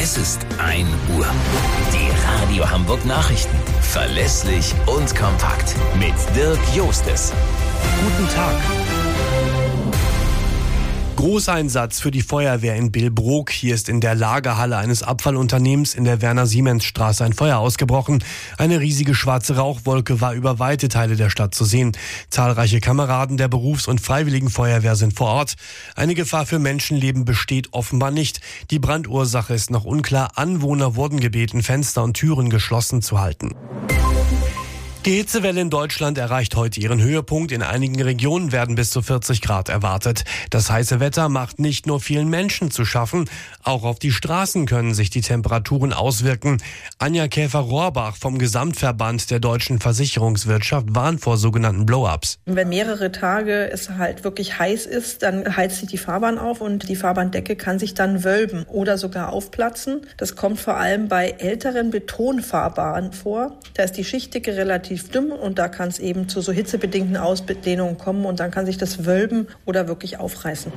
Es ist 1 Uhr. Die Radio Hamburg Nachrichten. Verlässlich und kompakt. Mit Dirk Jostes. Guten Tag. Großeinsatz für die Feuerwehr in Billbrook. Hier ist in der Lagerhalle eines Abfallunternehmens in der Werner-Siemens-Straße ein Feuer ausgebrochen. Eine riesige schwarze Rauchwolke war über weite Teile der Stadt zu sehen. Zahlreiche Kameraden der Berufs- und Freiwilligen Feuerwehr sind vor Ort. Eine Gefahr für Menschenleben besteht offenbar nicht. Die Brandursache ist noch unklar. Anwohner wurden gebeten, Fenster und Türen geschlossen zu halten. Die Hitzewelle in Deutschland erreicht heute ihren Höhepunkt. In einigen Regionen werden bis zu 40 Grad erwartet. Das heiße Wetter macht nicht nur vielen Menschen zu schaffen, auch auf die Straßen können sich die Temperaturen auswirken. Anja Käfer-Rohrbach vom Gesamtverband der deutschen Versicherungswirtschaft warnt vor sogenannten Blow-ups. Wenn mehrere Tage es halt wirklich heiß ist, dann heizt sich die Fahrbahn auf und die Fahrbahndecke kann sich dann wölben oder sogar aufplatzen. Das kommt vor allem bei älteren Betonfahrbahnen vor. Da ist die Schichtdicke relativ dünn und da kann es eben zu so hitzebedingten Ausdehnungen kommen und dann kann sich das wölben oder wirklich aufreißen.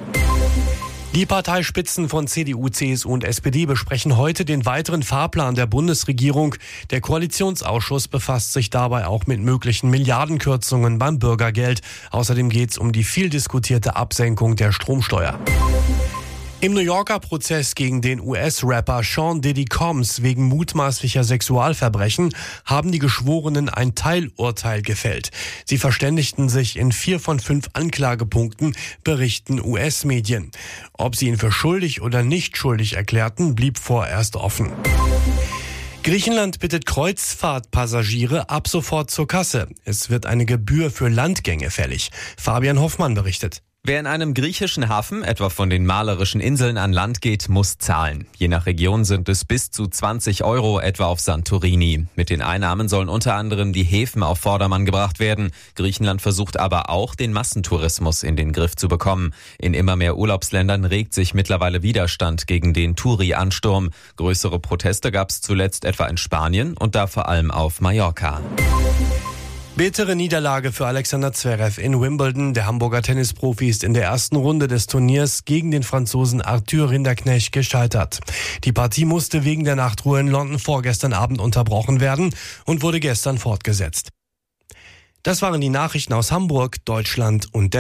Die Parteispitzen von CDU, CSU und SPD besprechen heute den weiteren Fahrplan der Bundesregierung. Der Koalitionsausschuss befasst sich dabei auch mit möglichen Milliardenkürzungen beim Bürgergeld. Außerdem geht es um die viel diskutierte Absenkung der Stromsteuer. Im New Yorker Prozess gegen den US-Rapper Sean Diddy Combs wegen mutmaßlicher Sexualverbrechen haben die Geschworenen ein Teilurteil gefällt. Sie verständigten sich in 4 von 5 Anklagepunkten, berichten US-Medien. Ob sie ihn für schuldig oder nicht schuldig erklärten, blieb vorerst offen. Griechenland bittet Kreuzfahrtpassagiere ab sofort zur Kasse. Es wird eine Gebühr für Landgänge fällig. Fabian Hoffmann berichtet. Wer in einem griechischen Hafen, etwa von den malerischen Inseln an Land geht, muss zahlen. Je nach Region sind es bis zu 20 €, etwa auf Santorini. Mit den Einnahmen sollen unter anderem die Häfen auf Vordermann gebracht werden. Griechenland versucht aber auch, den Massentourismus in den Griff zu bekommen. In immer mehr Urlaubsländern regt sich mittlerweile Widerstand gegen den Touri-Ansturm. Größere Proteste gab es zuletzt etwa in Spanien und da vor allem auf Mallorca. Bittere Niederlage für Alexander Zverev in Wimbledon. Der Hamburger Tennisprofi ist in der ersten Runde des Turniers gegen den Franzosen Arthur Rinderknecht gescheitert. Die Partie musste wegen der Nachtruhe in London vorgestern Abend unterbrochen werden und wurde gestern fortgesetzt. Das waren die Nachrichten aus Hamburg, Deutschland und der